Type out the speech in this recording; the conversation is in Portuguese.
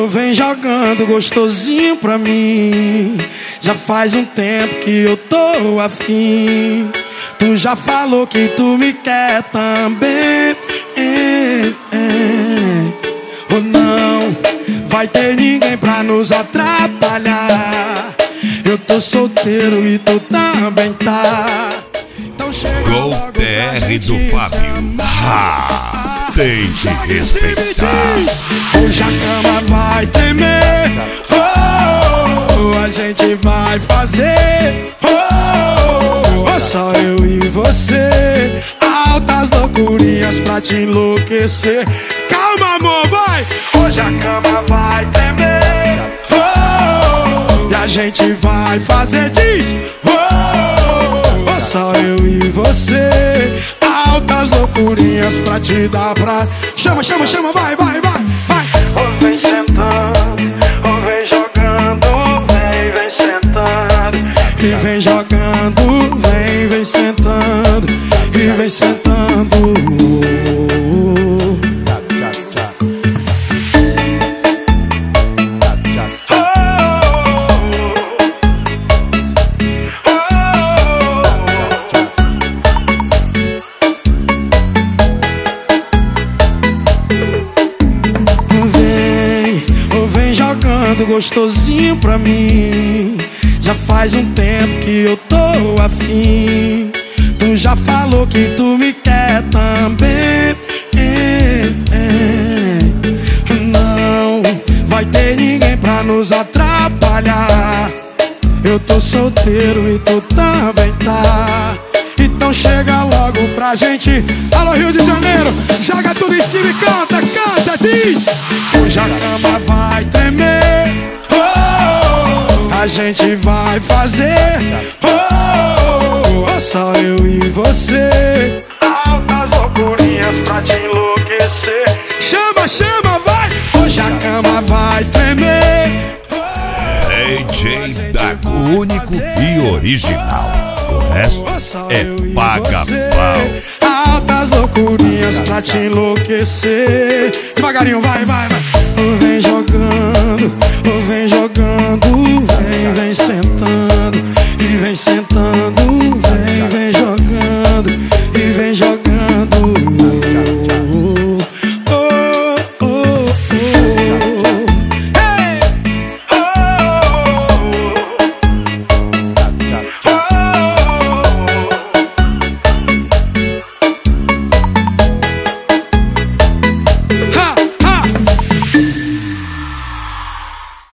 vem jogando gostosinho pra mim. Já faz um tempo que eu tô afim. Tu já falou que tu me quer também. Ou não vai ter ninguém pra nos atrapalhar. Eu tô solteiro e tu também tá. Então chega Gol logo PR do Fábio. Tem que respeitar. Hoje a cama vai tremer. A gente vai fazer. Só eu e você. Altas loucurinhas pra te enlouquecer. Calma, amor, vai. Hoje a cama vai tremer. E a gente vai fazer, diz. Só eu e você. Altas loucurinhas pra te dar pra... Chama, chama, chama, vai, vai, vai, vai. Ou vem sentando, ou vem jogando, vem sentando. E vem jogando, vem sentando. E vem sentando. Gostosinho pra mim. Já faz um tempo que eu tô afim. Tu já falou que tu me quer também. Não vai ter ninguém pra nos atrapalhar. Eu tô solteiro e tu também tá. Então chega logo pra gente. Alô, Rio de Janeiro, joga tudo em cima e canta, canta, diz. Hoje a cama vai tremer. A gente vai fazer. Só eu e você. Altas loucurinhas pra te enlouquecer. Chama, chama, vai. Hoje a cama vai tremer. DJ Dago, único e original. O resto é paga-pau. Altas loucurinhas pra te enlouquecer. Devagarinho, vai, vai, vai. Vem